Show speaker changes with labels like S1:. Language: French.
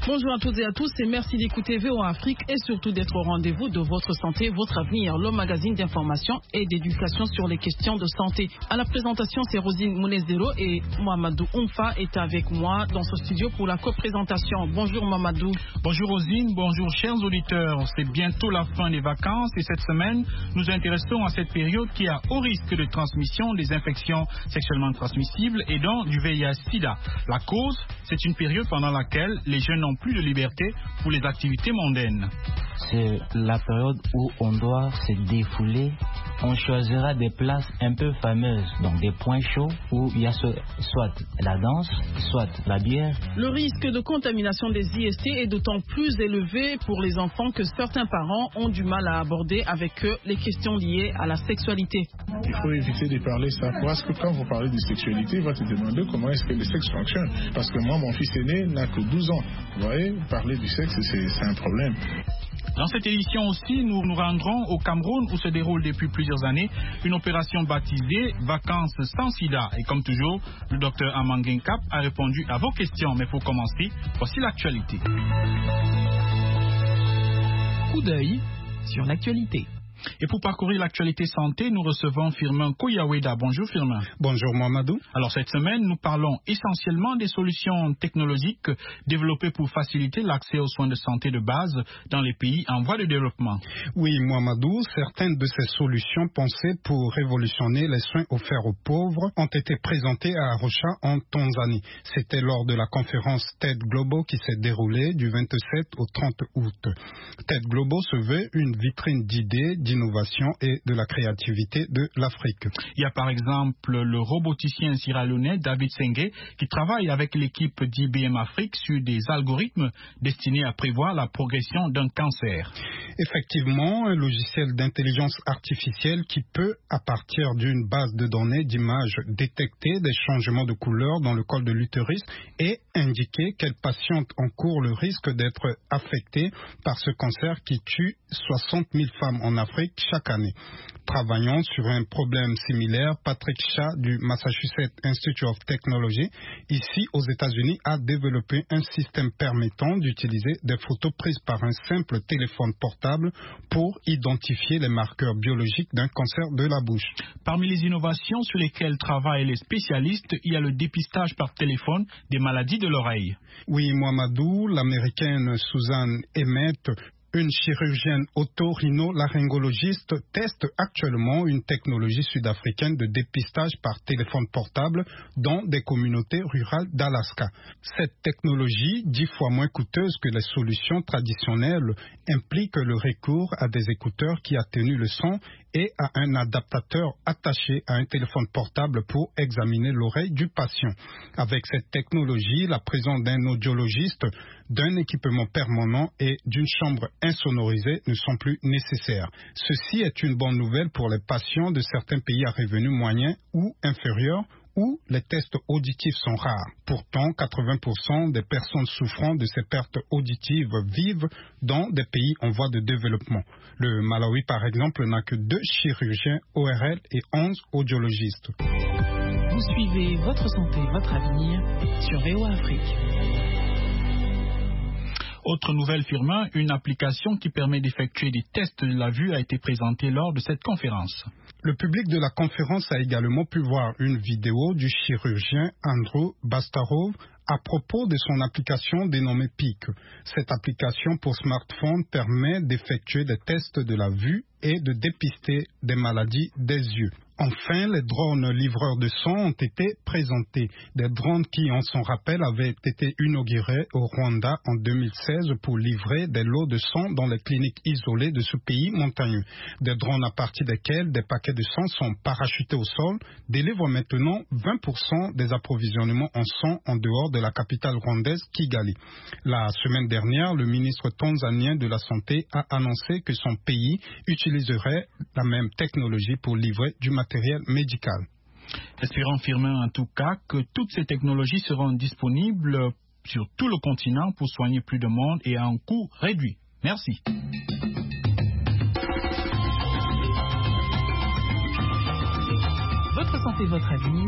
S1: Bonjour à toutes et à tous et merci d'écouter VOA Afrique et surtout d'être au rendez-vous de votre santé, votre avenir, le magazine d'information et d'éducation sur les questions de santé. À la présentation, c'est Rosine Mounezero et Mohamedou Oumfa est avec moi dans ce studio pour la co-présentation. Bonjour Mohamedou.
S2: Bonjour Rosine, bonjour chers auditeurs. C'est bientôt la fin des vacances et cette semaine, nous intéressons à cette période qui a haut risque de transmission des infections sexuellement transmissibles et donc du VIH-Sida. La cause, c'est une période pendant laquelle les jeunes n'ont plus de liberté pour les activités mondaines.
S3: C'est la période où on doit se défouler. On choisira des places un peu fameuses, donc des points chauds où il y a soit la danse, soit la bière.
S1: Le risque de contamination des IST est d'autant plus élevé pour les enfants que certains parents ont du mal à aborder avec eux les questions liées à la sexualité.
S4: Il faut éviter de parler ça parce que quand vous parlez de sexualité, il va te demander comment est-ce que le sexe fonctionne. Parce que moi, mon fils aîné n'a que 12 ans. Vous voyez, parler du sexe, c'est un problème.
S2: Dans cette édition aussi, nous nous rendrons au Cameroun où se déroule depuis plusieurs années une opération baptisée Vacances sans Sida. Et comme toujours, le docteur Amanguin Cap a répondu à vos questions. Mais pour commencer, voici l'actualité.
S5: Coup d'œil sur l'actualité.
S2: Et pour parcourir l'actualité santé, nous recevons Firmin Koyaweda. Bonjour Firmin.
S6: Bonjour Mohamedou.
S2: Alors cette semaine, nous parlons essentiellement des solutions technologiques développées pour faciliter l'accès aux soins de santé de base dans les pays en voie de développement.
S6: Oui Mohamedou, certaines de ces solutions pensées pour révolutionner les soins offerts aux pauvres ont été présentées à Arusha en Tanzanie. C'était lors de la conférence TED Global qui s'est déroulée du 27 au 30 août. TED Global se veut une vitrine d'idées, d'innovation et de la créativité de l'Afrique.
S2: Il y a par exemple le roboticien sierra-léonais David Sengue qui travaille avec l'équipe d'IBM Afrique sur des algorithmes destinés à prévoir la progression d'un cancer.
S6: Effectivement, un logiciel d'intelligence artificielle qui peut, à partir d'une base de données d'images, détecter des changements de couleur dans le col de l'utérus et indiquer quelle patiente encourt le risque d'être affectée par ce cancer qui tue 60 000 femmes en Afrique chaque année. Travaillant sur un problème similaire, Patrick Shah du Massachusetts Institute of Technology, ici aux États-Unis, a développé un système permettant d'utiliser des photos prises par un simple téléphone portable pour identifier les marqueurs biologiques d'un cancer de la bouche.
S2: Parmi les innovations sur lesquelles travaillent les spécialistes, il y a le dépistage par téléphone des maladies de l'oreille.
S6: Oui, Mohamedou, l'américaine Susan Emmett, une chirurgienne otorhinolaryngologiste, teste actuellement une technologie sud-africaine de dépistage par téléphone portable dans des communautés rurales d'Alaska. Cette technologie, 10 fois moins coûteuse que les solutions traditionnelles, implique le recours à des écouteurs qui atténuent le son et à un adaptateur attaché à un téléphone portable pour examiner l'oreille du patient. Avec cette technologie, la présence d'un audiologiste, d'un équipement permanent et d'une chambre insonorisée ne sont plus nécessaires. Ceci est une bonne nouvelle pour les patients de certains pays à revenus moyens ou inférieurs où les tests auditifs sont rares. Pourtant, 80% des personnes souffrant de ces pertes auditives vivent dans des pays en voie de développement. Le Malawi, par exemple, n'a que 2 chirurgiens ORL et 11 audiologistes.
S5: Vous suivez votre santé, votre avenir sur VOA Afrique.
S2: Autre nouvelle, Firmin, une application qui permet d'effectuer des tests de la vue a été présentée lors de cette conférence.
S6: Le public de la conférence a également pu voir une vidéo du chirurgien Andrew Bastarov à propos de son application dénommée PIC. Cette application pour smartphone permet d'effectuer des tests de la vue et de dépister des maladies des yeux. Enfin, les drones livreurs de sang ont été présentés. Des drones qui, en son rappel, avaient été inaugurés au Rwanda en 2016 pour livrer des lots de sang dans les cliniques isolées de ce pays montagneux. Des drones à partir desquels des paquets de sang sont parachutés au sol délivrent maintenant 20% des approvisionnements en sang en dehors de la capitale rwandaise Kigali. La semaine dernière, le ministre tanzanien de la Santé a annoncé que son pays utiliserait la même technologie pour livrer du matériel médical.
S2: Espérons, Firmin, en tout cas, que toutes ces technologies seront disponibles sur tout le continent pour soigner plus de monde et à un coût réduit. Merci.
S5: Votre santé, votre avenir.